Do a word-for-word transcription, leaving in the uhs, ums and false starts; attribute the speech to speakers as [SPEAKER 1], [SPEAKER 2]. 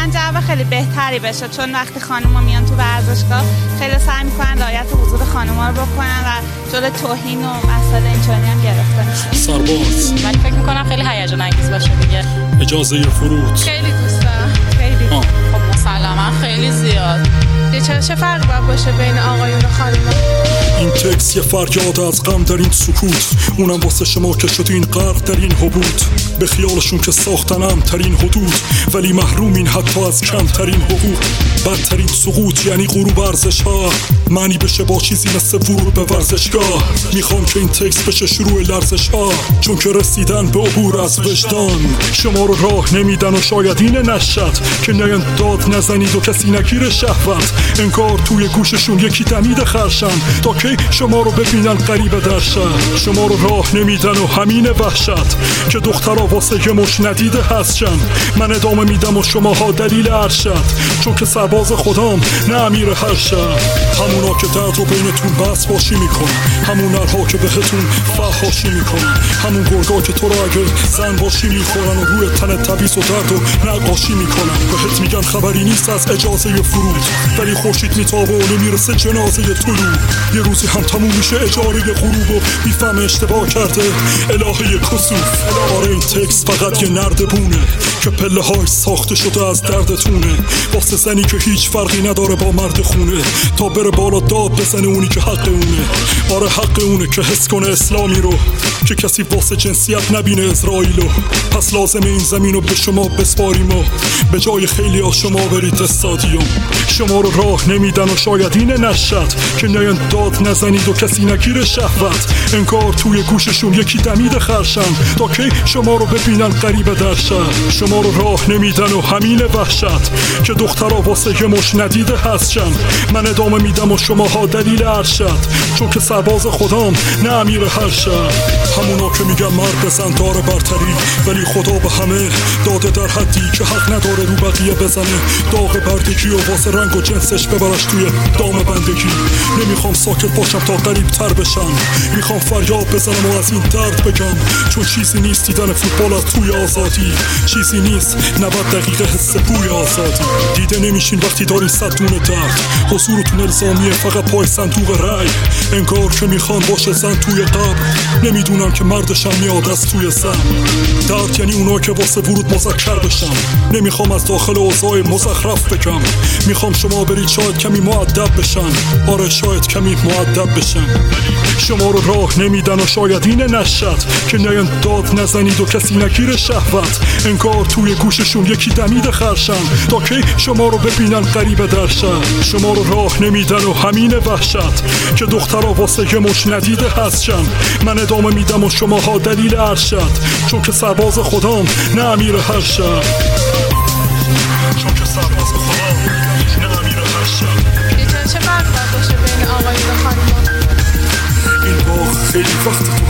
[SPEAKER 1] اصلا جو خیلی بهتری بشه، چون وقتی خانوما میان تو ورزشگاه خیلی سعی میکنن رعایت حضور خانوما رو بکنن و جلوی توهین و مسائل اینچنینی هم گرفته میشه.
[SPEAKER 2] سرباز
[SPEAKER 3] ولی فکر میکنم خیلی هیجان انگیز باشه دیگه.
[SPEAKER 2] اجازه فرود
[SPEAKER 4] خیلی دوست دارم. خیلی
[SPEAKER 2] آه.
[SPEAKER 3] خب مسلما خیلی زیاد.
[SPEAKER 4] چه چه فرق باید باشه بین آقایون و خانوما؟
[SPEAKER 2] این تکس یه فریاد از غم در این سکوت، اونم واسه شما که شد این غرق در این حبوط. به خیالشون که ساختن امترین حدود، ولی محرومین حتی از کمترین حقوق. بدترین سقوط یعنی غروب ارزش ها، معنی بشه با چیزی مثل ورود به ورزشگاه. میخوام که این تکس بشه شروع لرزش ها، چون که رسیدن به عبور از وجدان. شما رو راه نمیدن و شاید این نشد که نیان داد نزنید و کسی نگیر شهوت. انگار توی گوششون یکی دمید خرشن تا که شما رو ببینن غریبه در شهر. شما رو راه نمیدن و همین وحشت که دخترها واسه یه مش ندیده هستشن. من ادامه میدم و شماها دلیل ارشد، چون که سرباز خودم نه امیر هر شهر. همونا که درد رو بینتون بس باشی میکنن، همون نرها که بهتون فحاشی میکنن، همون گرگا که تو رو اگه زن باشی میخورن و روی تن تبیز و درد و نقاشی میکنن. بهت میگن خبری نیست از اجازه فرود، ولی خورشید میتابه و نمیرسه جنازه طلوع. یه روزی هم تموم میشه اجاره غروب و میفهم اشتباه کرده الهه کسوف. آره این تکس فقط یه نردبونه که پله های ساخته شده از دردتونه، واسه زنی که هیچ فرقی نداره با مرد خونه، تا بره بالا داد بزنه اونی که حق اونه. آره حق اونه که حس کنه اسلامی رو، که کسی واسه جنسیت نبینه اسرائیلو. پس لازمه این زمینو به شما بسپاریم و به جای خیلی ها شما برید استادیوم. شما رو راه نمیدن و شاید این نشد که نیان داد نزنید و کسی نگیر شهوت. انگار توی گوششون یکی دمید خرشن تا که شما رو ببینن غریبه در شهر. شما رو راه نمیدن و همین وحشت که دخترها واسه یه مش ندیده هستشن. من ادامه میدم و شماها دلیل ارشد، چون که سرباز خودم نه امیر هر شهر. همونا که میگن مرد بزن داره برتری، ولی خدا به همه داده در حدی که حق نداره رو بقیه بزنه داغ بردگی و واسه رنگ و جنسش ببرش توی دام بندگی. نمیخوام ساکت باشم تا قریب تر بشن، میخوام فریاد بزنم و از این درد بگم، چون چیزی نیست دیدن فوتبال از توی آزادی، چیزی نیست نود دقیقه حس بوی آزادی. دیده نمیشین وقتی دارین صد دونه درد، حضورتون الزامیه فقط پای صندوق رای. انگار که میخوان باشه زن توی قبر، نمیدونم که مردشم میاد از توی زن. درد یعنی اونا که واسه ورود مذکر بشن. نمیخوام از داخل اوضاع مزخرف بگم، میخوام شما برید شاید کمی مؤدب بشن. آره شاید کمی مؤدب بشن. شما رو راه نمیدن و شاید این نشد که نیان داد نزنید و کسی نگیر شهوت. انگار توی گوششون یکی دمید خرشن تا که شما رو ببینن غریبه در شهر. شما رو راه نمیدن و همین وحشت که دخترها واسه یه مش ندیده هستشن. من ادامه میدم و شماها دلیل ارشد، چون که سرباز خودم نه امیر هر شهر. چون که سرباز خودم نه امیر هر شهر.
[SPEAKER 4] چه فرق باید باشه بین آقایون و خانوما؟
[SPEAKER 2] این باغ خیلی وقت